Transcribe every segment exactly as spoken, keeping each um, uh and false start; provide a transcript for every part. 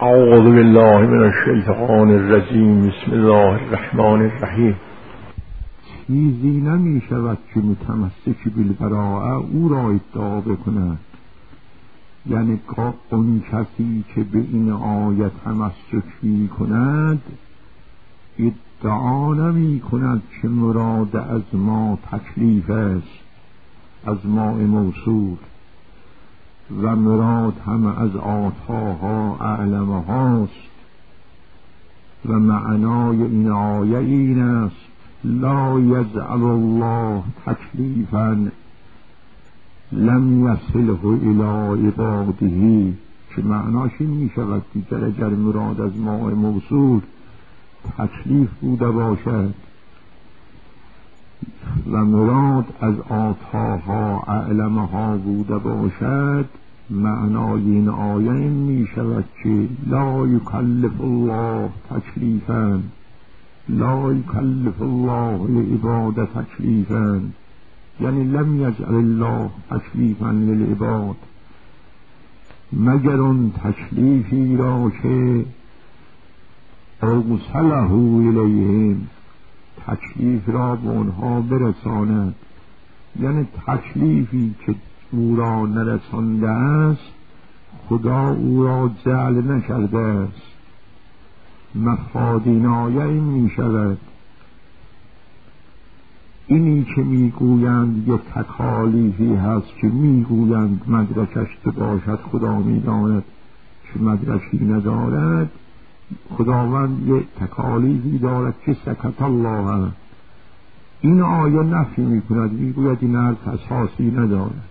اعوذ بالله من الشیطان الرجیم. بسم الله الرحمن الرحیم. چیزی نمی شود که متمسک بالبراءه او را ادعا بکند، یعنی اون کسی که به این آیه تمسک می کند ادعا نمی کند که مراد از ما تکلیف است، از ما موصول، و مراد هم از آتاها اعلمه هاست. و معنای این آیه این است: لا یجعل الله تکلیفا لم یصله الی عباده، که معناش این می شود دیگر اگر مراد از ما موصول تکلیف بوده باشد و مراد از آتاها اعلمه ها بوده باشد، معنای این آیه این می شود که لا یکلف الله تکلیفا، لا یکلف الله لعباد تکلیفا، یعنی لم یجعل الله تکلیفا للعباد، مگر اون تکلیفی را که اوصله الیهم، تکلیف را به اونها برساند، یعنی تکلیفی که او را نرسانده است خدا او را جعل نکرده است. مفاد این آیه این می شود اینی که می گویند یک تکالیفی هست که می گویند مدرکش باشد خدا می داند که مدرکی ندارد، خداوند یک تکالیفی دارد که سکت الله. این آیه نفی می کند، می گوید این حرف اساسی ندارد.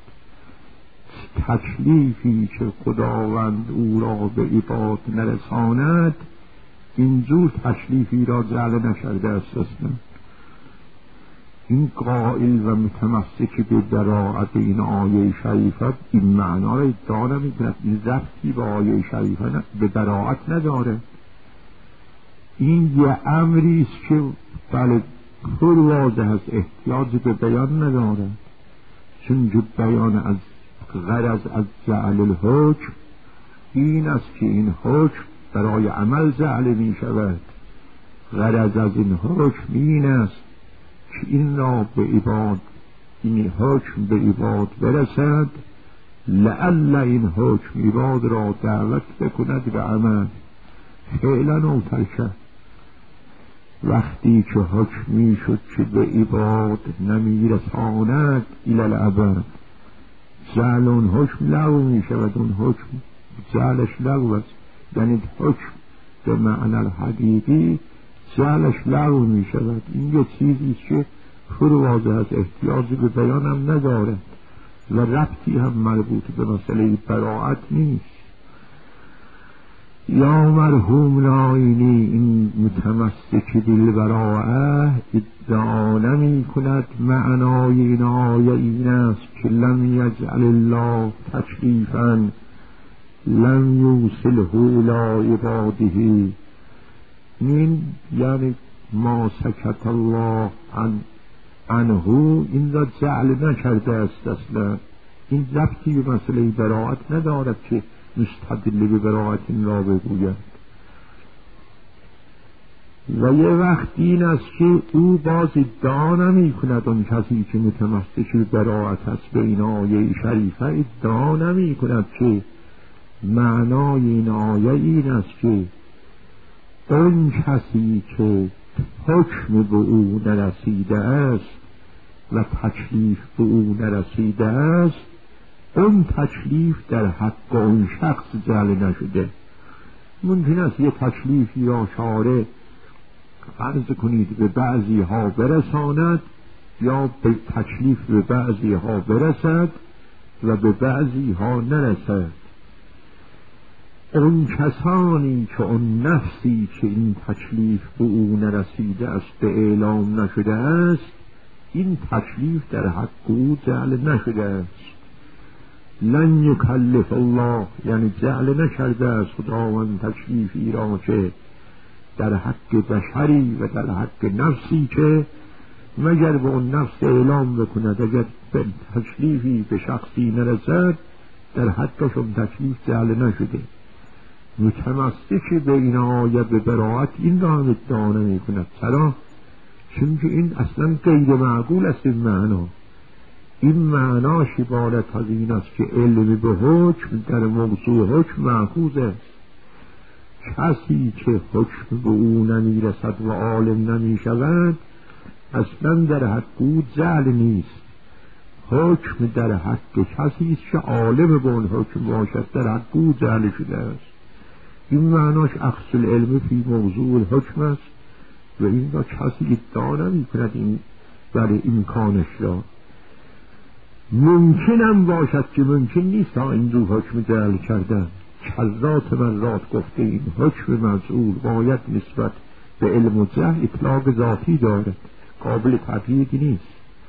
تکلیفی که خداوند او را به عباد نرساند اینجور تکلیفی را جعل نکرده است اصلا. این قائل و متمسک به براءت این آیه شریفت این معنا را ادعا نمی کند. این ربطی به آیه شریفه به براءت نداره. این یه امری است که بله پر واضح است، احتیاج به بیان نداره، چون بیان از غرض از جعل الحکم این است که این حکم برای عمل جعل می شود. غرض از این حکم این است که این را به عباد، این حکم به عباد برسد، لعل این حکم عباد را دعوت بکند به عمل. فعلا او ترکه وقتی که حکمی شد که به عباد نمی رساند الی الابد، جعل اون حکم لغو می شود. اون حکم جعلش لغو است، یعنی حکم به معنی الحقیقی جعلش لغو می شود. این یه چیزی که پر واضح از احتیاج به بیان هم نداره و ربطی هم مربوط به مسئله براءت نیست. یا مرحوم ناینی این متمسک بالبراءه ادعا نمی کند معنای این آیه این است که لم یجعل الله تکلیفا لم یوصله الی عباده. این یعنی ما سکت الله عن عنه این را جعل نکرده است اصلا. این ربطی به مسئله براءت ندارد که مستدل به براءت این را بگوید. و یه وقت این است که او باز ادعا نمی کند، اون کسی که متمسک به براءت است به این آیه شریفه ادعا نمی کند که معنای این آیه این است که اون کسی که حکم به او نرسیده است و تکلیف به او نرسیده است اون تکلیف در حق اون شخص جعل نشده. ممکن است یه تکلیفی را شارع فرض کنید به بعضی ها برساند یا به تکلیف به بعضی ها برسد و به بعضی ها نرسد. اون کسانی که اون نفسی که این تکلیف به او نرسیده است به اعلام نشده است این تکلیف در حق او جعل نشده است. لن یکلف الله یعنی جعل نکرده است خداوند تکلیفی را که در حق بشری و در حق نفسی که مگر به اون نفس اعلام بکند. اگر به تکلیفی به شخصی نرسد در حقشون تکلیف جعل نشده. متمسک به این آیه به براءت این را هم ادعا نمی کند. چرا؟ چون که این اصلا غیر معقول است. این معنا این معناش عبارت از این است که علم به حکم در موضوع حکم مأخوذ است. کسی که حکم به او نمی رسد و عالم نمی شود اصلا در حق او جعل نیست. حکم در حق کسی است که عالم به اون حکم باشد در حق او جعل شده است. این معناش اخذ العلم فی موضوع الحکم است و این را کسی ادعا نمی کند این برای امکانش را. ممکنم باشد که ممکن نیست تا این دو حکم جعل کردن. حضرات مرات گفته این حکم مجعول باید نسبت به علم و جهل اطلاق ذاتی دارد، قابل تبیین نیست.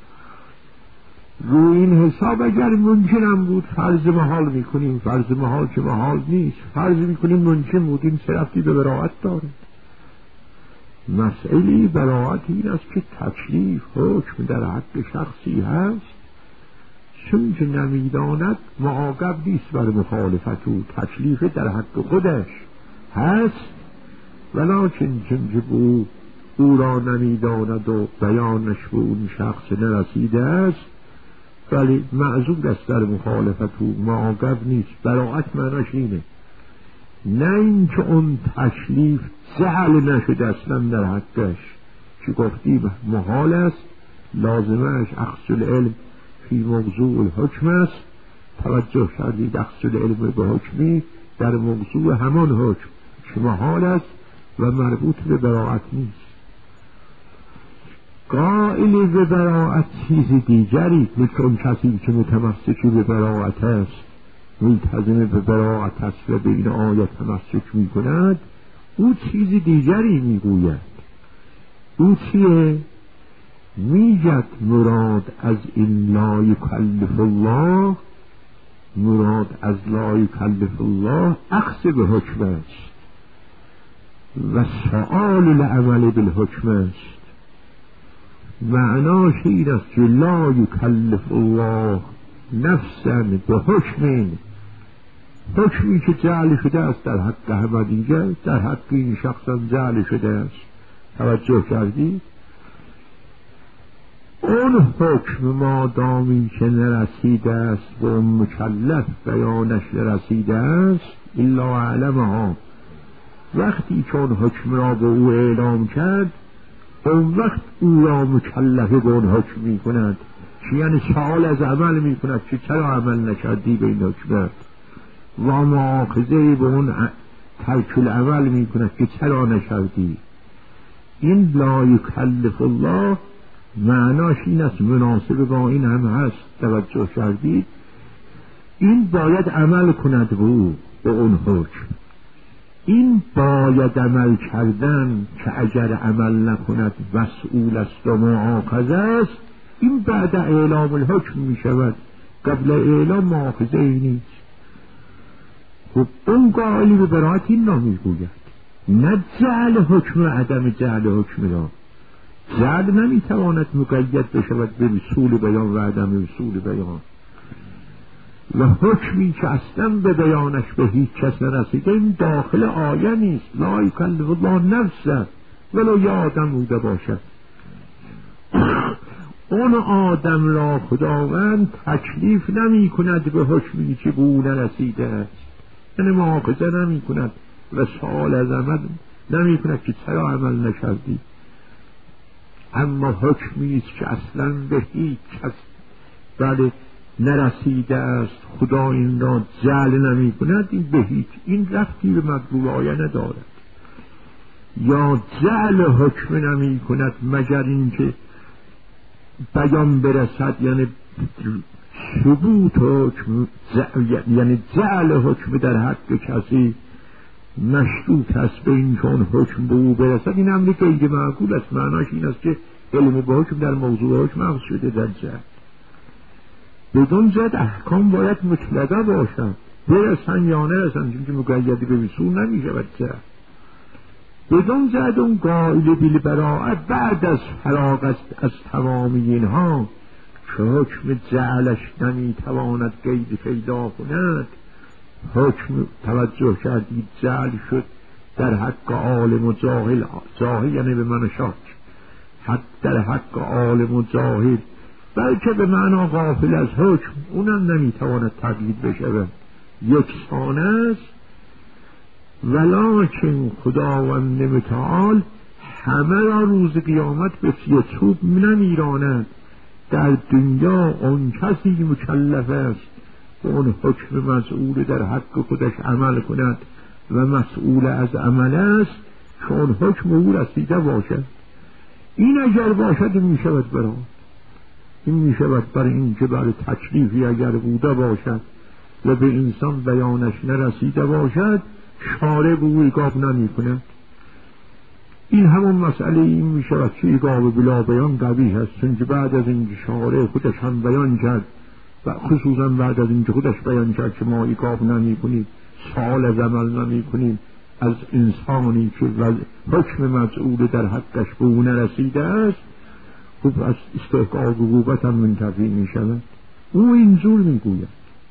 روی این حساب اگر ممکنم بود فرض محال میکنیم، فرض محال که محال نیست، فرض میکنیم ممکن بود، این چه ربطی به براءت دارد؟ مسئله براءت این است که تکلیف حکم در حق شخصی هست، چون که نمیداند معاقب نیست بر مخالفت او، تکلیف در حق خودش هست، ولکن چون که او او را نمیداند و بیانش به اون شخص نرسیده است ولی معذور است در مخالفت او، معاقب نیست. براءت معناش اینه، نه اینکه اون تکلیف جعل نشده اصلا در حقش که گفتیم محال است، لازمش اخذ العلم فی موضوع الحکم است. توجه کردید اخذ العلم به حکمی در موضوع همان حکم که محال است و مربوط به براءت نیست. قائل به براءت چیز دیگری، مثل اون کسی که متمسکی به براءت است، ملتزم به براءت است و به این آیه تمسک می کند، او چیز دیگری می گوید. او چیه؟ میگد مراد از این لا یکلف الله، مراد از لا یکلف الله اخذ به حکم است و سؤال العمل بالحکم است. معناش این است که لا یکلف الله نفسا به حکم، حکمی که جعل شده است در حق همه دیگر در حق این شخصا جعل شده است. توجه کردید؟ اون حکم مادامی که نرسیده است و اون مکلف بیانش نرسیده است الا علمها، وقتی که اون حکم را به او اعلام کرد اون وقت او را مکلف به اون حکم می کند، که یعنی سؤال از عمل می کند که چرا عمل نکردی به این حکمت، و مؤاخذه به اون ترک العمل می کند که چرا نکردی. این لا یکلف الله معناش این است، مناسب با این هم هست. توجه کردید؟ این باید عمل کند به او، به اون حکم. این باید عمل کردن که اگر عمل نکند مسئول است و مؤاخذه است، این بعد اعلام الحکم می شود، قبل اعلام مؤاخذه ای نیست. خب اون قائلی به براءت این را می گوید، نه جعل حکم و عدم جعل حکم را. جعل نمی تواند مقید بشود به رسول بیان و عدم رسول بیان، و حکمی که اصلا به بیانش به هیچ کس نرسیده این داخل آیه نیست. لا یکلف الله نفسا ولو یه آدم بوده باشد. اون آدم را خداوند تکلیف نمی کند به حکمی که به او نرسیده است، یعنی مؤاخذه نمی کند و سؤال از عمل نمی کند که چرا عمل نکردی. اما حکمی است که اصلا به هیچ کس بله نرسیده است، خدا این را جعل نمی کند، این به هیچ این رفتی به مطلوب آیه ندارد. یا جعل حکم نمی کند مگر اینکه بیان برسد، یعنی ثبوت حکم، یعنی جعل حکم در حق کسی مشروط است به این چون حکم به او برسد. این امری که ایده معقول است. معناش این است که علم به حکم در موضوع حکم اخذ شده در جهل. بدون زد احکام باید مطلقه باشند، برسن یا نرسن، چون که مقیدی به رسول نمی شود جهل. بدون زد اون قائل بیل براءت بعد از فراغ است از تمامی اینها که حکم جعلش نمی تواند قید پیدا کند، حکم توجه کردید جعل شد در حق عالم و جاهل، جاهل یعنی به من شاک، حق در حق عالم و جاهل، بلکه به معنا غافل از حکم، اونم نمیتواند تقلید بشود، یکسان است. ولکن خداوند متعال همه را روز قیامت به یکسو نمیراند. در دنیا اون کسی مکلف است که اون حکم مسئول در حق خودش عمل کند و مسئول از عمل است که اون حکم او رسیده باشد. این اگر باشد این می شود برای این می شود برای این که برای تکلیفی اگر بوده باشد و به انسان بیانش نرسیده باشد شارع به او ایقاب نمی کند. این همون مسئله این می شود که ایقاب بلا بیان قبیح است، چون که بعد از اینکه شارع خودش هم بیان کرد و خصوصا بعد از اینکه خودش بیان کرد که ما ایقاب نمی کنیم، سوال از عمل نمی کنیم از انسانی که حکم مسئول در حقش به او نرسیده است، خب از استحقاق عقوبت هم منتفی می شود. او اینجور می گوید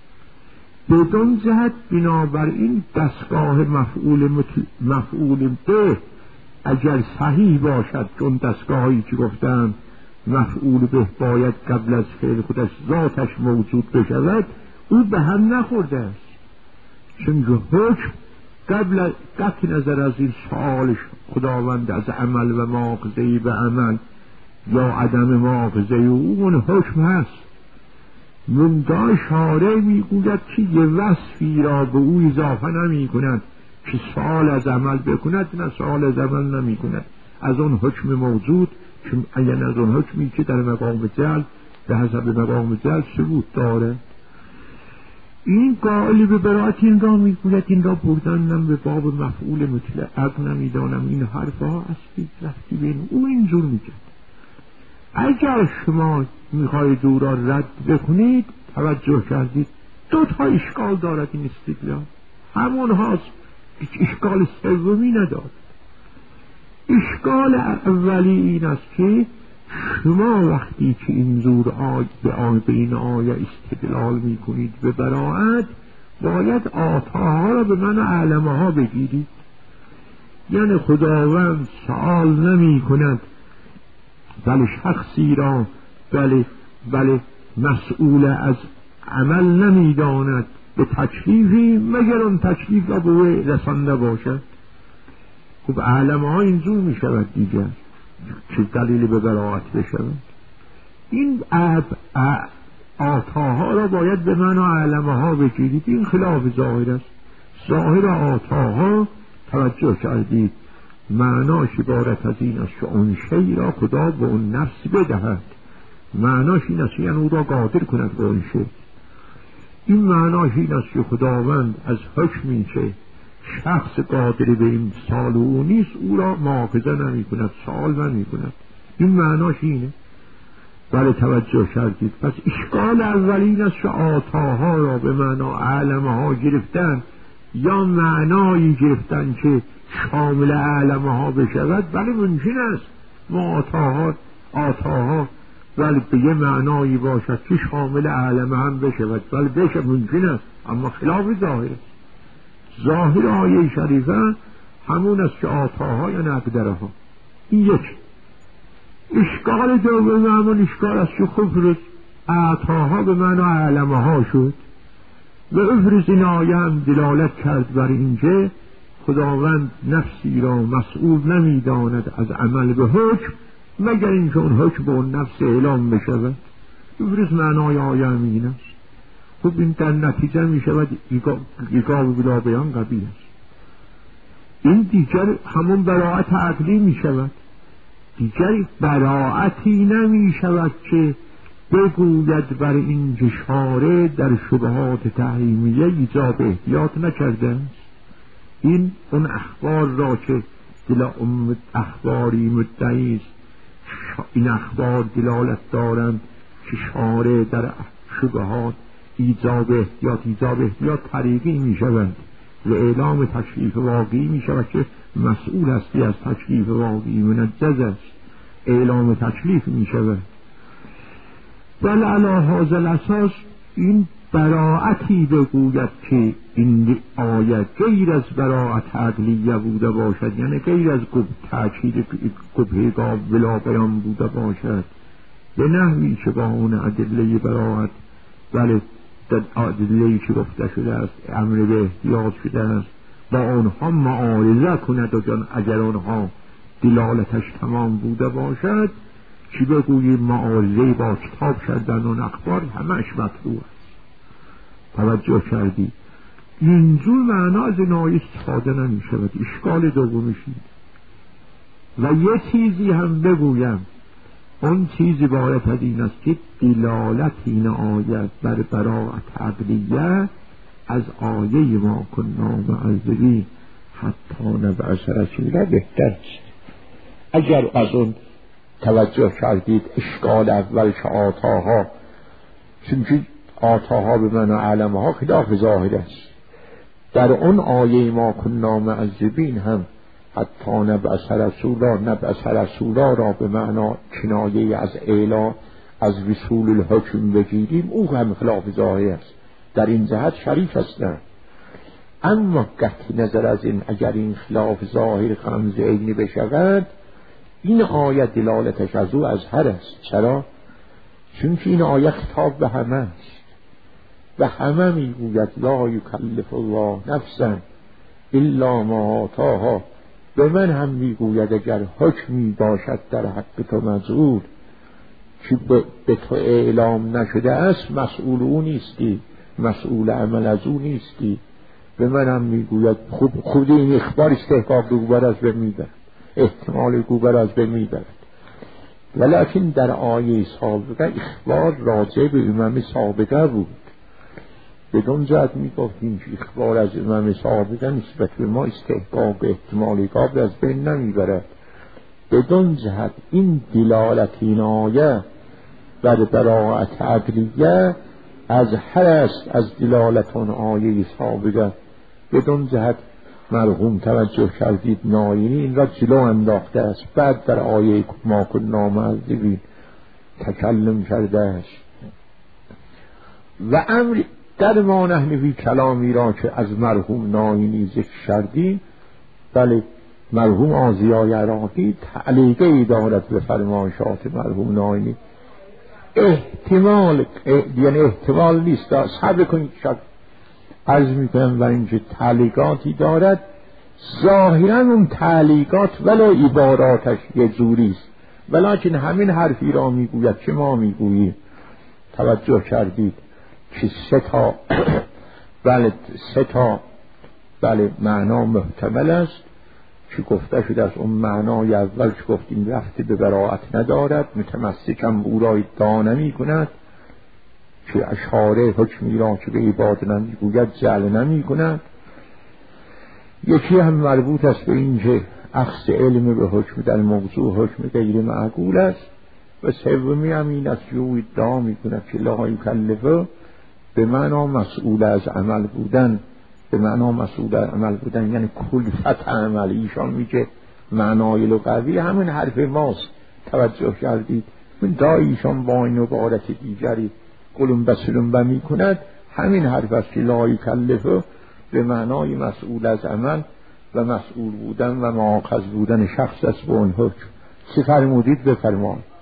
بدون جهت بنابراین دستگاه مفعول مطل... مفعول به اگر صحیح باشد، چون دستگاهی که گفتم مفعول به باید قبل از فعل خودش ذاتش موجود بشود، او به هم نخورده است، چون حکم قبل قطع نظر از این سؤالش خداوند از عمل و مؤاخذه‌ای به عمل یا عدم مؤاخذه او اون حکم هست. منتها شارع میگوید که یه وصفی را به او اضافه نمی کند که سؤال از عمل بکند، نه سؤال از عمل نمی کند از اون حکم موجود، که یعنی از اون حکمی که در مقام جلب به حسب مقام جلب ثبوت داره. این قائل به براءت این را میگوید این را بردنم به باب مفعول مطلق نمیدانم، این حرفها اصلی رفتی بین او اینجور میگه. اگر شما میخواید او را رد بکنید، توجه کردید دو تا اشکال دارد این استدلال، همون هاست، اشکال سومی ندارد. اشکال اولی این است که شما وقتی که اینجور آی به آی به این آیه استدلال میکنید به براءت، باید آتاها را به من علمه ها بگیرید. یعنی خداوند سؤال نمی کند بله شخصی را بله بله مسئول از عمل نمی داند به تکلیفی مگر اون تکلیف را به او رسانده باشد. خب علمه ها اینجور می شود دیگر چه دلیل به براءت بشود. این آتاها را باید به من و علمه ها بگیرید، این خلاف ظاهر است. ظاهر آتاها توجه کردید معناش عبارت از این است که اون شی را خدا به اون نفس بدهد، معناش این است یعنی او را قادر کند به اون شی. این معناش این است که خداوند از حکمی که شخص قادر به این سال او نیست او را مؤاخذه نمی کند، سوال نمی کند. این معناش اینه. بله توجه کردید. پس اشکال اولین است که آتاها را به معنا علمه ها گرفتن یا معنایی گرفتن که شامل علمه ها بشود. بله ممکن است ما آتاها آتاها ولی به یه معنایی باشد که شامل علمه هم بشود، ولی بشه ممکن است، اما خلاف ظاهر است. ظاهر آیه شریفه همون است که آتاها یا نقدرها. این یک اشکال دوم همون اشکال است که خفرز آتاها به معنی علمه ها شد و افرز این آیه هم دلالت کرد بر اینکه خداوند نفسی را مسئول نمی داند از عمل به حکم مگر اینکه اون حکم به اون نفس اعلام بشود. افرز معنای آیه هم این است. خب این در نتیجه می شود ایقاب بلا بیان قبیح است. این دیگر همون براءت عقلی می شود، دیگر براءتی نمی شود که بگوید بر این جشاره در شبهات تحریمیه ایجاب احتیاط نکرده است. این اون اخبار را که دل اخباری مدعی است این اخبار دلالت دارند که شارع در شبهات ایجاب احتیاط ایجاب احتیاط طریقی می شود و اعلام تکلیف واقعی می شود که مسئول هستی از تکلیف واقعی منجز است، اعلام تکلیف می شود. بل علی هذا الاساس این براعتی بگوید که این آیت غیر از براعت عقلیه بوده باشد، یعنی غیر از تأکید گبهگاه بلا بیان بوده باشد، به نحوی که با اون ادله براعت ولی ادله‌ای که گفته شده است امر به احتیاط شده است با اونها معارضه کند و جان اگر اونها دلالتش تمام بوده باشد چی بگوییم معارضه با کتاب کردن و اخبار همش مطلوب است. توجه کردی اینجور معنا از این آیه استفاده نمی شود. اشکال دومش و یه چیزی هم بگویم، اون چیزی باید این است که دلالت این آیت بر براعت عقلیه از آیه ما کنا معذبین حتی نبعث رسولا بهتر است. اگر از اون توجه کردید اشکال اول که آتاها، چونکه آتاها به من و علمها خلاف ظاهر است، در اون آیه ما کنا معذبین هم حتی نبعث رسولا، نبعث رسولا را به معنا کنایه از اعلان از وصول الحکم بگیریم، او هم خلاف ظاهر است، در این جهت شریف هستند. اما قطع نظر از این اگر این خلاف ظاهر غمز عینی بشود، این آیه دلالتش از او ازهر است. چرا؟ چونکه این آیه خطاب به همه است و همه میگوید لا یکلف الله نفسا الا ما آتاها. به من هم میگوید اگر حکمی باشد در حق تو مجعول که به تو اعلام نشده است، مسئول او نیستی، مسئول عمل از او نیستی. به من هم میگوید خود, خود این اخبار استحقاق گوبر از به میبرد، احتمال گوبر از به میبرد. ولیکن در آیه سابقه اخبار راجع به امام سابقه بود. بدون جهت میگفتیم که اخبار از امام سابقه نسبت به ما استحقاق به احتمال گوبر از بین نمیبرد. بدون جهت این دلالت این آیه بر براعت عقلیه از هر است از دلالت اون آیه سابقه. بدون جهت مرحوم توجه کردید ناینی این را جلو انداخته است، بعد در آیه ما کنا معذبین تکلم کرده است. و امر در ما نحن کلامی را که از مرحوم ناینی ذکر کردیم، بله مرحوم آضیای عراقی تعلیقه ای دارد به فرمایشات مرحوم ناینی. احتمال یعنی احتمال نیست، صبر کنید شب عرض میکنم و اینکه تعلیقاتی دارد ظاهرا اون تعلیقات ولو عباراتش یه جوریست، ولیکن همین حرفی را میگوید که ما میگوییم. توجه کردید که سه تا بله سه تا بله معنا محتمل است که گفته شده از اون معنای اول که گفتیم رفتی به براعت ندارد، متمسکم او را ادعا نمی کند، که اشاره حکمی را که به عباد نمیگوید جعل نمی کند. یکی هم مربوط است به این که اخذ علم به حکم در موضوع حکم غیر معقول است، و سومی هم این است که او ادعا می کند که لا یکلفه به معنا مسئول از عمل بودن، به معنا مسئول از عمل بودن یعنی کلفت عمل. ایشان میگه معنای لغوی همین حرف ماست. توجه کردید من دایی ایشان با این عبارت دیگری قلم بسلم بمی کند، همین حرف است که لا یکلفه به معنای مسئول از عمل و مسئول بودن و مؤاخذ بودن شخص است به اون حکم. چه فرمودید بفرمایید.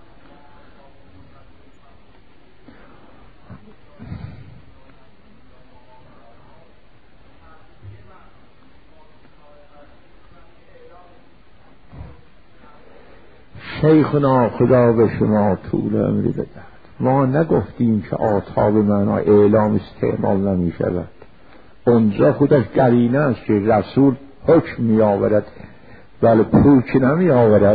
شیخنا خدا به شما طول عمری بدهد. ما نگفتیم که آتا به معنا اعلام استعمال نمی شود. اونجا خودش قرینه است که رسول حکم می آورد ولی پوچ نمی آورد.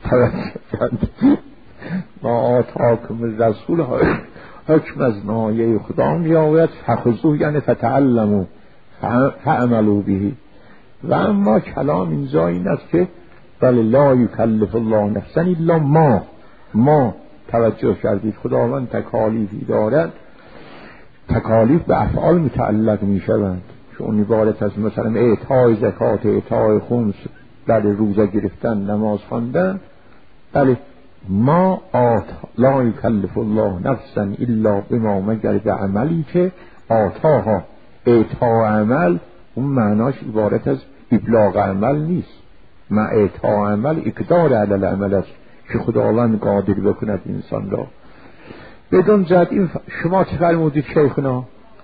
ما آتاکم رسول حکم از نایه خدا می آورد، فخذوه یعنی فتعلموا فعملوا به. و اما کلام اینجا این است که بله لا یکلف الله نفسا الا ما ما توجه کردید خداوند تکالیفی دارد، تکالیف به افعال متعلق می شوند، چون عبارت از مثلا اعطای زکات، اعطای خمس، بله روزه گرفتن، نماز خواندن. بله ما آت لا یکلف الله نفسا الا بما، مگر به عملی که آتاها اعطا عمل، اون معناش عبارت از ابلاغ عمل نیست. ما اعطا عمل اقدار علی العمل است که خداوند قادر بکند انسان را. بدون جد این ف... شما چه فرمودید شیخنا؟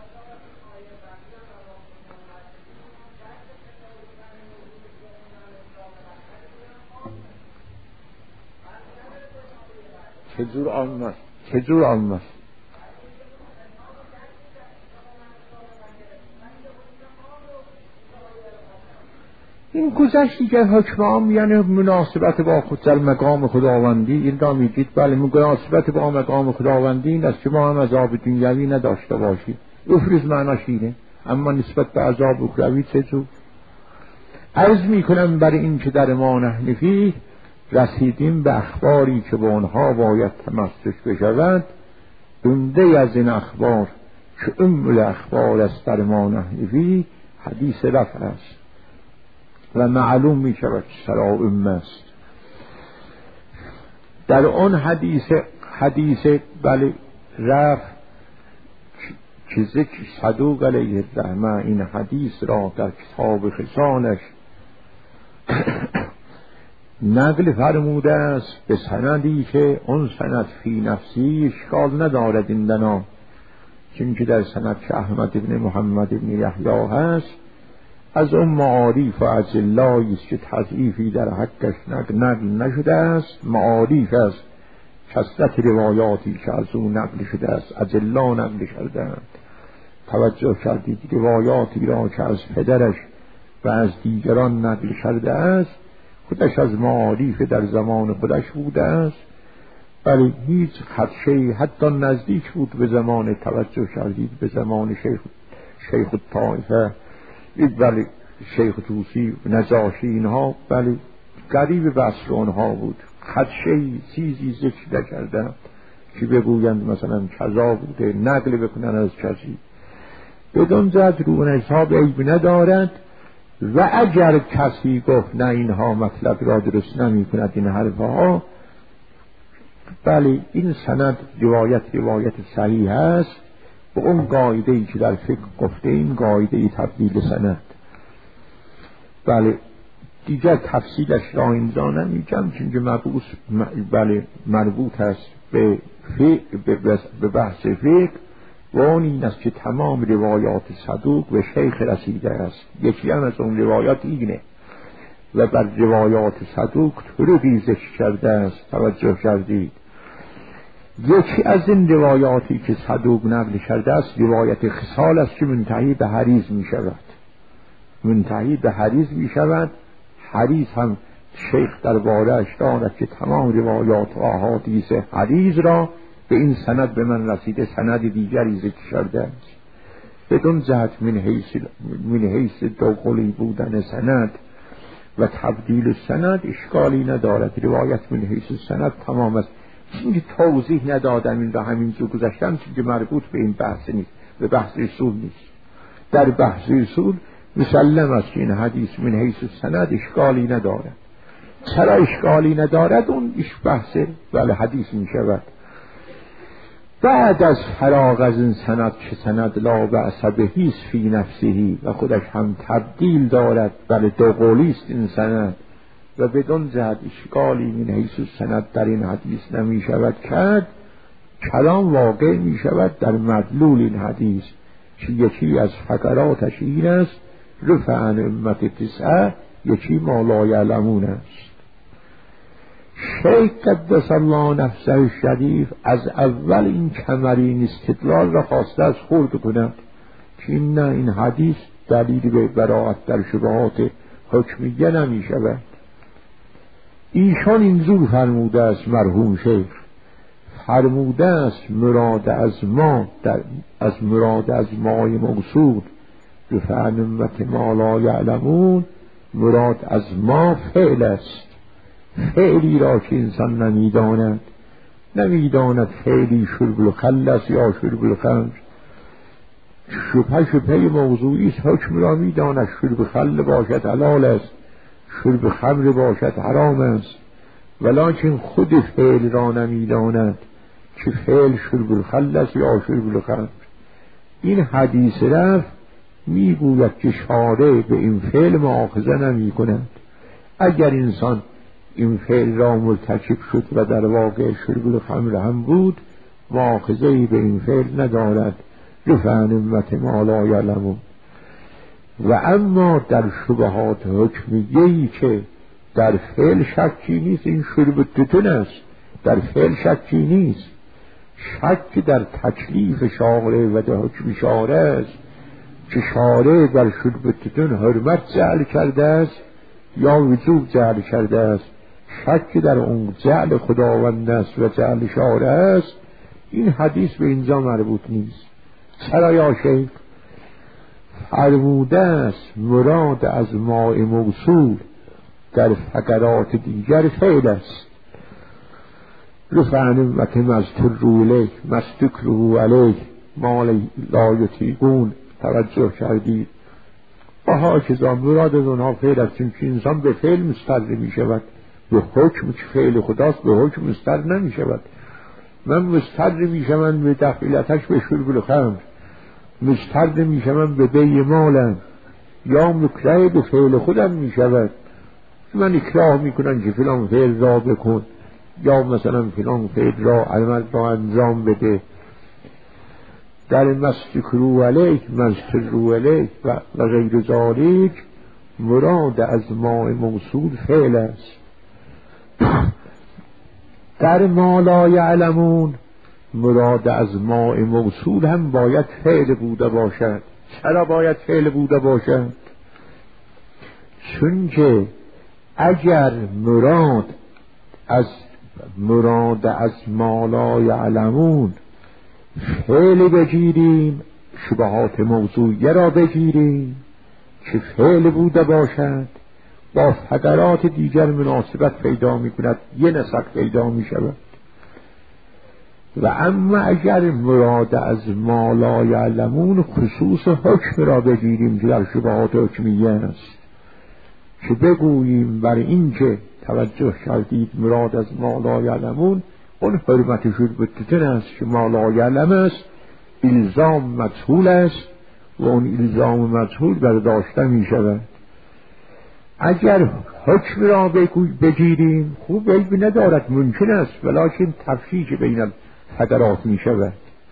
چجور عامه است؟ چجور عامه است؟ این گذشتی که حکم عام یعنی مناسبت با خود در مقام خداوندی، این را میگید بله مناسبت با مقام خداوندی این است که ما هم عذاب دنیوی نداشته باشیم. افرز معناش اینه، اما نسبت به عذاب اخروی چجور؟ عرض میکنم برای این که در ما نحن فیه رسیدیم به اخباری که به آنها باید تمسک بشود. عمده از این اخبار که ام الاخبار است در ما نحن فیه حدیث رفع است و معلوم می شود سرا ام است. در آن حدیث حدیث بله رفع چیزی که صدوق علیه الرحمه این حدیث را در کتاب خسانش نقل فرموده است به سندی که اون سند فی نفسی اشکال ندارد ایندنا، چون که در سند که احمد ابن محمد ابن یحیی هست از اون معاریف و اجلایی است که تضعیفی در حقش نقل نشده است. معاریف است کثرت روایاتی که از اون نقل شده است، اجلا نقل شده‌اند. توجه کردید روایاتی را که از پدرش و از دیگران نقل شده است خودش از معاریف در زمان خودش بوده است، ولی هیچ خدشه‌ای حتی نزدیک بود به زمان توجه کردید به زمان شیخ شیخ الطائفه ولی شیخ طوسی نجاشی اینها ولی قریب بصر اونها بود. خدشه‌ای چیزی ذکر نکردن که بگویند مثلا کذا بوده نقل بکنن از کسی، بدون جد رو حساب عیب ندارد. و اگر کسی گفت نه اینها مطلب را درست نمی کند این حرفها، بله این سند روایت روایت صحیح است به اون قاعده‌ای که در فقه گفته این قاعده تبدیل سند. بله دیگر تفصیلش را اینجا نمیگم چون که مربوط بله مربوط است به فقه به بحث فقه و اون این است که تمام روایات صدوق به شیخ رسیده است. یکی هم از اون روایات اینه و بر روایات صدوق طرقی ذکر کرده است. توجه کردید یکی از این روایاتی که صدوق نقل کرده است روایت خصال است که منتهی به حریز می شود منتهی به حریز می شود. حریز هم شیخ در باره‌اش دارد که تمام روایات و احادیث حریز را به این سند به من رسیده سند دیگری ذکر کرده است. بدون جهت من حیث من حیث دوقلی بودن سند و تبدیل سند اشکالی ندارد. روایت من حیث سند تمام است. چیزی توضیح ندادم این را همینجور گذاشتم چیزی مربوط به این بحث نیست، به بحث اصول نیست. در بحث اصول مسلم است که این حدیث من حیث سند اشکالی ندارد. چرا اشکالی ندارد؟ اون اش بحث ولی حدیث می شود. بعد از فراغ از این سند که سند لا بأس بهی است فی نفسه و خودش هم تبدیل دارد بله دو قولی است این سند و بدون جهت اشکالی من حیث سند در این حدیث نمی شود کرد. کلام واقع می شود در مدلول این حدیث که یکی از فقراتش این است رفع عن امت تسعه، یکی ما لا یعلمون است. شیخ قدس الله نفسه الشریف از اول این کمرین استدلال را خواسته از خورد کند که این نه این حدیث دلیل به براءت در شبهات حکمیه نمی شود. ایشان اینجور فرموده است مرحوم شیخ فرموده است مراد از ما در از مراد از مای موصول رفع عن امت ما لا یعلمون مراد از ما فعل است. فعلی را که انسان نمیداند نمیداند فعلی شرب الخل است یا شرب الخمر. شبه شبه موضوعی است. حکم را میداند شرب خل باشد حلال است، شرب خمر باشد حرام است، ولکن خود فعل را نمیداند که فعل شرب الخل است یا شرب الخمر. این حدیث رفع میگوید که شارع به این فعل مؤاخذه نمی کند. اگر انسان این فعل را مرتکب شد و در واقع شرب الخمر هم بود، مؤاخذه‌ای به این فعل ندارد، رفع نعمت ما لا یعلمون. و اما در شبهات حکمیه‌ای که در فعل شکی نیست، این شرب التتن است، در فعل شکی نیست، شک در تکلیف شارع و در حکم شارع است که شارع در شرب التتن حرمت جعل کرده است یا وجوب جعل کرده است. شک در اون جعل خداوند است و جعل شارع است. این حدیث به اینجا مربوط نیست. چرا یا شیخ؟ فرموده است مراد از ماء موصول در فقرات دیگر فعل است. رفع نعمت مستر الیه مستکره علیه ما لا یطیقون. توجه کردید؟ و هاکذا مراد از اونها فعل است، چون که انسان به فعل مستر می شود، به حکم که فعل خداست به حکم مستر نمی شود. من مستر می شوم به دخیلتش به شرب الخمر، مستر می شوم به بی مالم، یا مکره به فعل خودم می شود. من اکراه می کنم که فلان فعل را بکن، یا مثلا فلان فعل را عمل را انجام بده. در مستکرو علیه مسترو علیه و غیر ذالک مراد از ماء موصول فعل است. در ما لا یعلمون مراد از ماء موصول هم باید فعل بوده باشد. چرا باید فعل بوده باشد؟ چون که اگر مراد از مراد از ما لا یعلمون فعل بگیریم، شبهات موضوعیه را بگیریم که فعل بوده باشد، با فقرات دیگر مناسبت پیدا می کند، یه نسق پیدا می شود. و اما اگر مراد از ما لا یعلمون خصوص حکم را بگیریم که در شبهات حکمیه است، که بگوییم بر این که توجه کردید مراد از ما لا یعلمون اون حرمت شرب التتن است که ما لا یعلم است، الزام مجهول است و اون الزام مجهول برداشته می شود. اگر حکم را بگیریم خوب علم ندارد، ممکن است، ولیکن تفکیک بین فقرات می شود.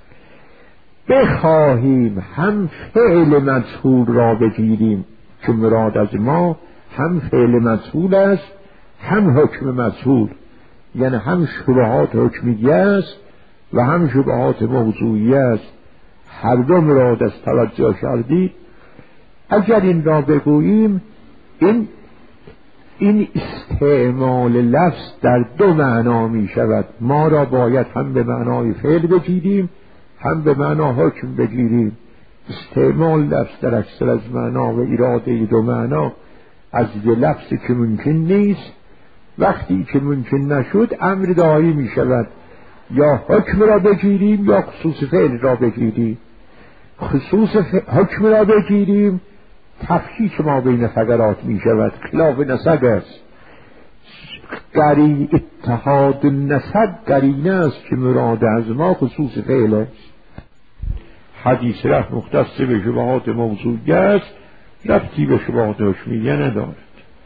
بخواهیم هم فعل مجهول را بگیریم که مراد از ما هم فعل مجهول است هم حکم مجهول، یعنی هم شبهات حکمیه است و هم شبهات موضوعیه است، هر دو مراد است. توجه کردید؟ اگر این را بگوییم این این استعمال لفظ در دو معنا می شود. ما را باید هم به معنای فعل بگیریم هم به معنا حکم بگیریم. استعمال لفظ در اکثر از معنا و اراده دو معنا از یه لفظی که ممکن نیست، وقتی که ممکن نشد امر دایی می شود، یا حکم را بگیریم یا خصوص فعل را بگیریم. خصوص حکم را بگیریم تفکیک ما بین فقرات می شود، خلاف نسق است. قرین اتحاد نسق قرینه است که مراد از ما خصوص فعل است. حدیث رفع مختص به شبهات موضوعیه است، ربطی به شبهات حکمیه ندارد.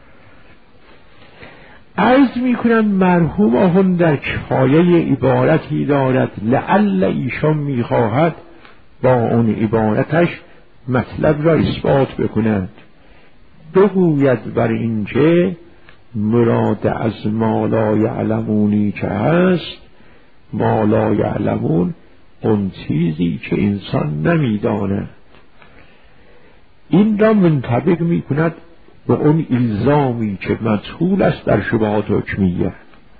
عرض می کنم مرحوم آخوند در کفایه عبارتی دارد، لعل ایشان می خواهد با اون عبارتش مطلب را اثبات بکند. بگوید بر این که مراد از ما لا یعلمونی که هست، ما لا یعلمون اون چیزی که انسان نمیداند. این را منطبق می کند به اون الزامی که مجهول است در شبهات حکمیه.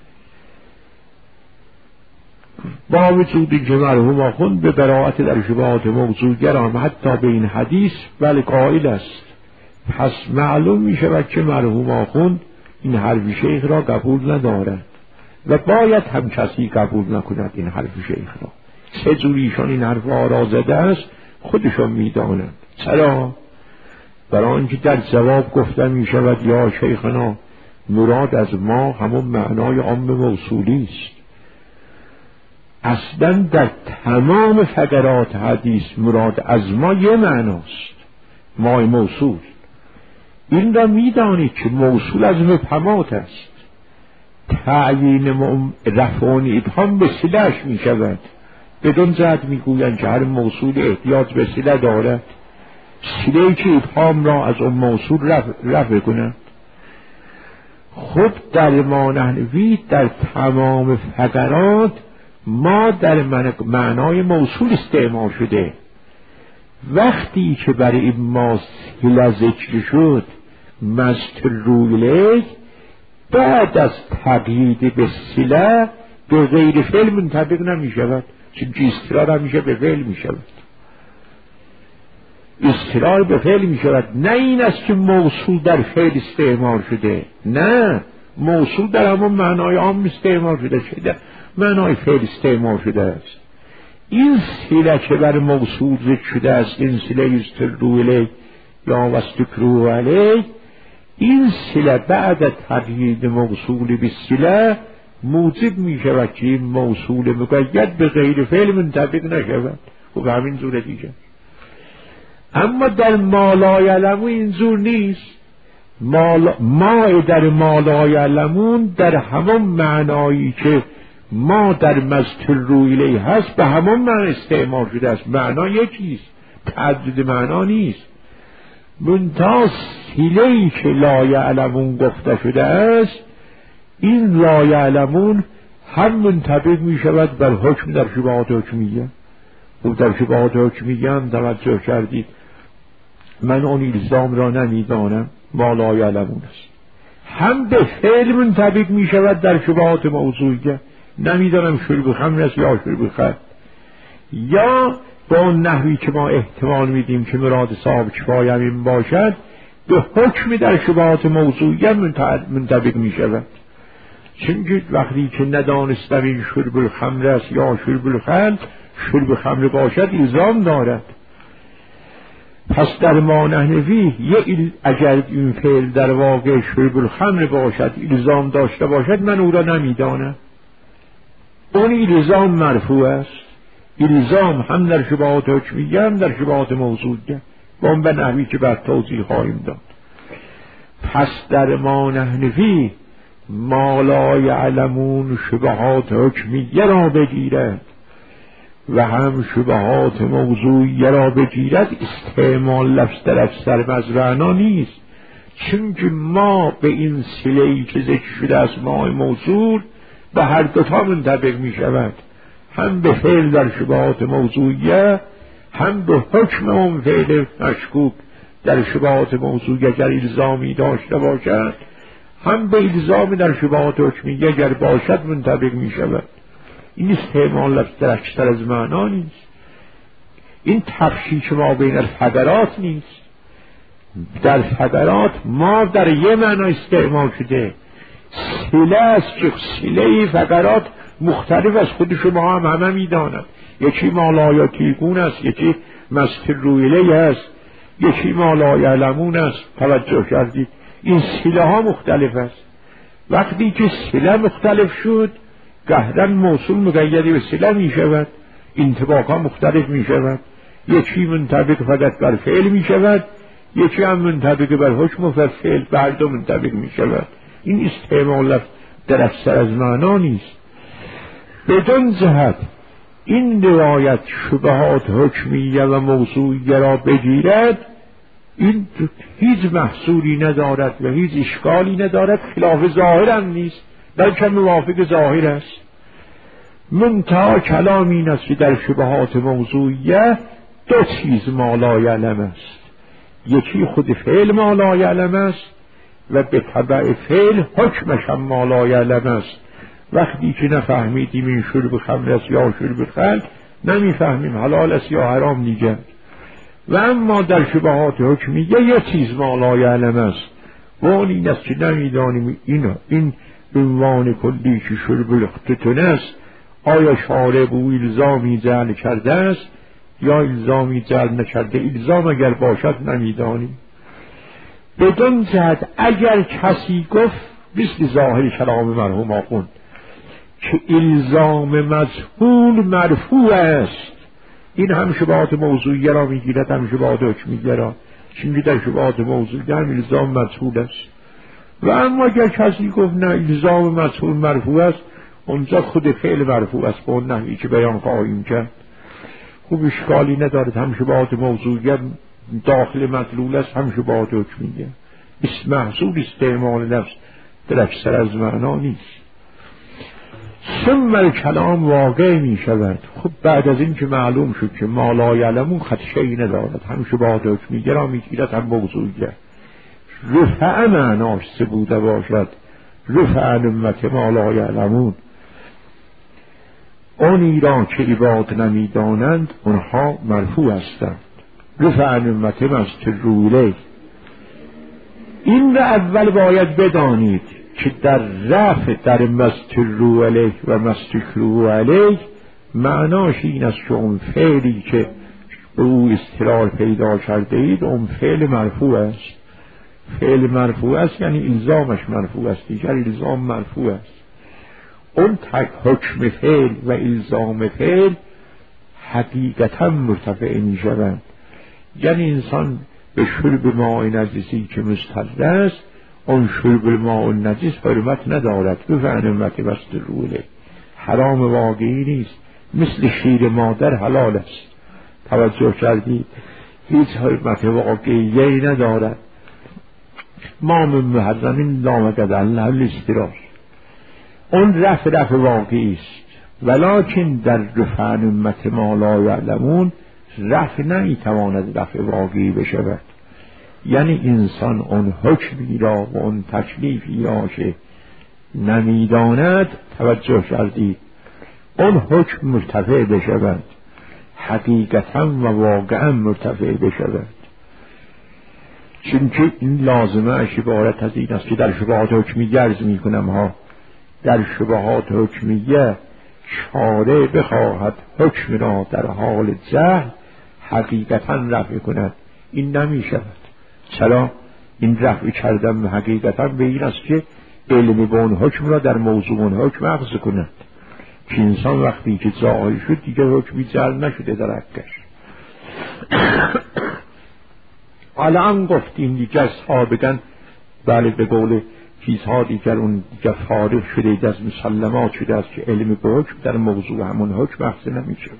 با وجودی که مرحوم آخوند به براءت در شبهات موضوعیه هم حتی به این حدیث بل قائل است، پس معلوم می شود که مرحوم آخوند این حرف شیخ را قبول ندارد و باید هم کسی قبول نکند این حرف شیخ را. چه جوریشان این حرف را زده است خودشان می دانند. چرا؟ برای آنکه در جواب گفته می شود یا شیخنا مراد از ما همون معنای عام موصولی است. اصلا در تمام فقرات حدیث مراد از ما یه معناست، مای موصول. این را میدانید که موصول از مبهمات است. تعیین رفع و ابهام به صله‌اش می شود. بدون زد میگویند که هر موصول احتیاج به صله دارد، صله‌ای که ابهام را از اون موصول رفع, رفع کند. خود در ما نحوی در تمام فقرات ما در معنای موصول استعمال شده. وقتی که برای ما صله ذکر شد مستر رویله، بعد از تقیید به صله به غیر فعل منطبق نمی شود، چون استقرار همیشه به فعل می شود، استقرار به فعل می شود. نه این است که موصول در فعل استعمال شده، نه، موصول در همون معنای عام استعمال شده شده معنای فعل استعمال شده است. این صله که بر موصول ذکر شده است، این صله یسترو الیه یا واستکرو علیه، این صله بعد تقیید موصول به صله موجب می شود که این موصول مقید به غیر فعل منطبق نشود. خب همین زور دیگه. اما در ما لا یعلمون این زور نیست. ما, ما در ما لا یعلمون در همون معنایی که ما در مستر رویلی هست به همون معنی استعمال شده است. معنا یکیست، تعدد معنا نیست. منتها صله‌ای که لا یعلمون گفته شده است، این لا یعلمون هم منطبق می شود بر حکم در شبهات حکمیه. و در شبهات حکمیه هم توجه کردید من اون الزام را نمیدانم، ما لا یعلمون است. هم به فعل منطبق می شود در شبهات موضوعیه، نمیدانم شرب خمر است یا شرب خمر، یا با اون نحوی که ما احتمال میدیم که مراد صاحب کفایه همین باشد به حکم در شبهات موضوعیه منطبق می شود. چون وقتی که ندانستم این شرب الخمر است یا شرب الخمر، شرب خمر باشد الزام دارد. پس در ما نحوی یه اگر این فعل در واقع شرب الخمر باشد الزام داشته باشد، من او را نمیدانم. اون الزام مرفوع است. الزام هم در شبهات حکمیه هم در شبهات موضوعیه، با اون به نحوی که بعد توضیح خواهیم داد. پس در ما نحوی ما لا یعلمون شبهات حکمیه را بگیرد و هم شبهات موضوعیه را بگیرد، استعمال لفظ در اکثر مزرعنا نیست. چون که ما به این صله‌ای که ذکر شده از ما موصول به هر دوتا منطبق می شود، هم به فعل در شبهات موضوعیه، هم به حکم اون فعل مشکوک در شبهات موضوعیه اگر الزامی داشته باشد، هم به الزام در شبهات حکمیه اگر باشد منطبق می شود. این استعمال لفظ در اکثر از معنا نیست. این تفشیش ما بین الفقرات نیست. در فقرات ما در یه معنا استعمال شده. صله است که صله فقرات مختلف از خود شما هم همه می داند. یکی ما لا یطیقون است، یکی مستر رویله است، یکی ما لا یعلمون است. توجه کردید این صله ها مختلف است. وقتی که صله مختلف شد گهرن موصول مقیدی به صله می شود، انطباق ها مختلف می شود. یکی منطبق فقط بر فعل می شود، یکی هم منطبق بر حکم و بر فعل، بر دو منطبق می شود. این استعمال در اکثر از معنا نیست. بدون جهت این روایت شبهات حکمیه و موضوعیه را بگیرد، این هیچ محصولی ندارد و هیچ اشکالی ندارد، خلاف ظاهر هم نیست، بلکه موافق ظاهر است. منتها کلام این است که در شبهات موضوعیه دو چیز ما لا یعلم است. یکی خود فعل ما لا یعلم است و به تبع فعل حکمش هم ما لا یعلم است. وقتی که نفهمیدیم این شرب خمر است یا شرب خمر، نمیفهمیم حلال است یا حرام دیگر. و اما در شبهات حکمیه یه چیز ما لا یعلم است و اون این است که نمیدانیم این این عنوان کلی که شرب الاختتن است آیا شارع به او الزامی جعل کرده است یا الزامی جعل نکرده. الزام اگر باشد نمیدانیم. بدون جهت اگر کسی گفت مثل ظاهر کلام مرحوم آخوند که الزام مجهول مرفوع است. این هم شبهات موضوعیه را میگیرد، هم شبهات حکمیه را. چون در شبهات موضوعیه هم الزام مجهول است. و اما اگر کسی گفت نه الزام مجهول مرفوع است، اونجا خود فعل مرفوع است به اون نحوی که بیان خواهیم کرد. خوب اشکالی ندارد، هم شبهات موضوعیه داخل مدلول است، هم شبهات حکمیه. اسم محصول استعمال لفظ در اکثر از معنا نیست. ثم الکلام واقع می شود. خب بعد از این که معلوم شد که ما لا یعلمون خدشه‌ای ندارد، هم شبهات حکمیه را میگیرد هم موضوعیه. رفع معناش سه بوده باشد، رفع عن امت ما لا یعلمون، اونی را که عباد نمیدانند اونها مرفوع هستند. رفع عن امت مستروا الیه. این را اول باید بدانید که در رفع در مستروا الیه و مستکروا الیه معناش این است که اون فعلی که به او استقرار پیدا کرده اید اون فعل مرفوع است. فعل مرفوع است یعنی الزامش مرفوع است، دیگر الزام مرفوع است. اون تک حکم فعل و الزام فعل حقیقتا مرتفع می شوند. یعنی انسان به شرب ماء نجسی که مستحل است، اون شرب ماء نجس حرمت ندارد. رفع عن امت مستروا الیه، حرام واقعی نیست، مثل شیر مادر حلال است. توجه کردید؟ هیچ حرمت واقعی ندارد. ما من محرم لا مقد الله الاستراح. اون رفع رفع واقعی است، ولکن در رفع عن امت ما لا یعلمون رفع نمیتواند رفع واقعی بشود. یعنی انسان اون حکمی را و اون تکلیفی را که نمیداند، توجه کردید، اون حکم مرتفع بشود، حقیقتا و واقعا مرتفع بشود. چون که این لازمه اش عبارت از این است که در شبهات حکمیه عرض می کنم ها، در شبهات حکمیه شارع بخواهد حکم را در حال جهل حقیقتا رفع کند، این نمی شود. چرا؟ این رفع کردن حقیقتا به این است که علم به اون حکم را در موضوع اون حکم اخذ کند، که انسان وقتی که جاهل شد دیگر حکمی جعل نشده در حقش. الان گفتیم دیگر صحابگان بله به قول چیزها دیگر اون دیگر فارغ شده از مسلمات شده است که علم به حکم در موضوع همون حکم اخذ نمی شود.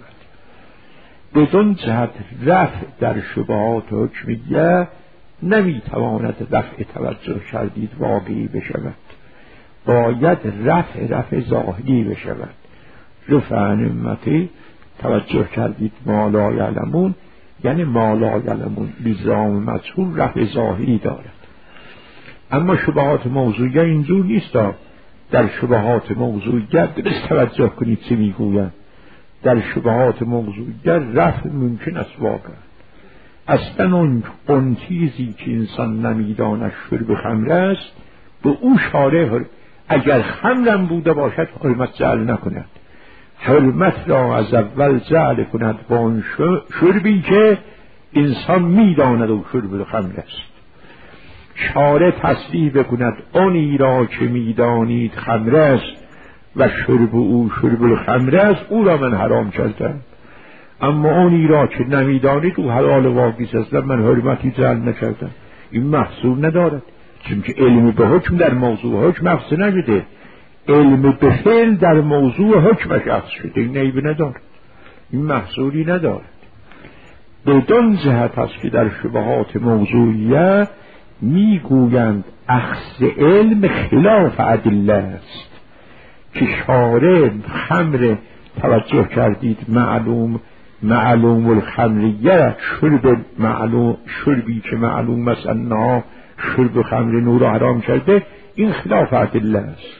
بدون جهت رفع در شبهات حکمیه نمی تواند رفع توجه کردید واقعی بشود، باید رفع رفع ظاهری بشود. رفع عن امتی توجه کردید ما لا یعلمون، یعنی ما لا یعلمون الزام مجهول رفع ظاهری دارد. اما شبهات موضوعیه اینجور نیست. در شبهات موضوعیه درست توجه کنید چه میگویند. در شبهات موضوعیه رفع ممکن است واقعا. اصلا اون, اون چیزی که انسان نمیداند شرب خمر است، به او شارع اگر خمرم بوده باشد حرمت جعل نکند، حرمت را از اول جعل کند با اون شربی که انسان میداند و شرب خمر است. شارع تصریح بکند اونی را که میدانید خمر است و شرب او شرب الخمر است، او را من حرام کردم. اما اونی را که نمیدانید او حلال واقعی است، من حرمتی جعل نکردم. این محصول ندارد، چون که علم به حکم در موضوع حکم اخذ نشده، علم به فعل در موضوع حکمش اخذ شده. این عیب ندارد، این محصولی ندارد. بدون جهت است که در شبهات موضوعیه میگویند اخذ علم خلاف ادله است، که شارع خمر توجه کردید معلوم معلوم الخمریه شرب معلوم شربی که معلوم است انها شرب خمر نور را حرام کرده، این خلاف ادله است.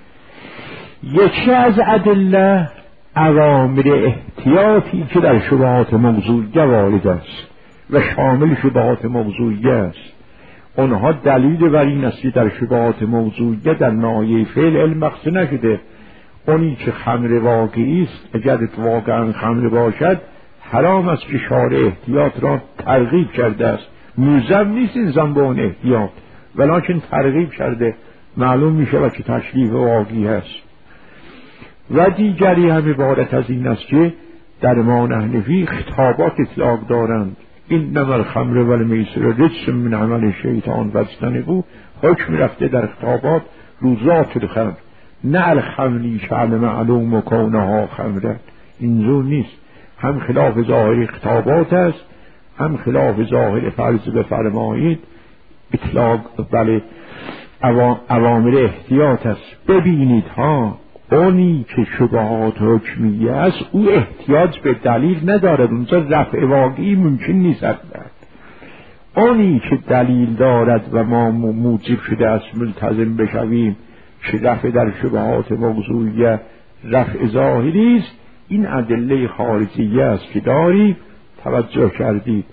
یکی از ادله اوامر احتیاطی که در شبهات موضوعیه وارد است و شامل شبهات موضوعیه است. اونها دلیل بر این است که در شبهات موضوعیه در ناحیه فعل علم مخصوص نشده. اونی که خمر واقعی است اگر واقعا خمر باشد حرام است که شارع احتیاط را ترغیب کرده است. ملزم نیست انسان به اون احتیاط، ولکن ترغیب کرده، معلوم می شود که تشریف واقعی هست. و دیگری هم عبارت از این است که در ما نحنفی خطابات اطلاق دارند. اینما الخمر و المیسر رجس من عمل شیطان فاجتنبوه، حکم رفته در خطابات رو ذات الخمر، نه الخمری شأن معلوم و کونها خمره. اینجور نیست، هم خلاف ظاهر خطابات است، هم خلاف ظاهر فرض بفرمایید اطلاق بله اوامر احتیاط است. ببینید ها، اونی که شبهات حکمیه است او احتیاج به دلیل ندارد، اونجا رفع واقعی ممکن نیست. اونی که دلیل دارد و ما موجب شده است ملتزم بشویم که رفع در شبهات موضوعیه رفع ظاهری است، این ادله خارجیه است که دارید توجه کردید.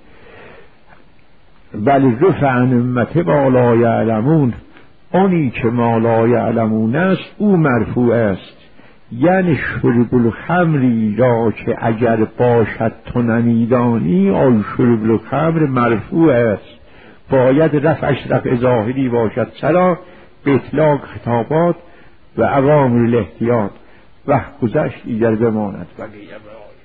بل رفع عن امت ما لا یعلمون، اونی که ما لا یعلمون است او مرفوع است. یعنی شرب الخمری را که اگر باشد تو نمیدانی، آن شرب الخمر مرفوع است، باید رفعش رفع ظاهری باشد. چرا؟ به اطلاق خطابات و اوامر الاحتیاط. وقت گذشت دیگر بماند بقیه.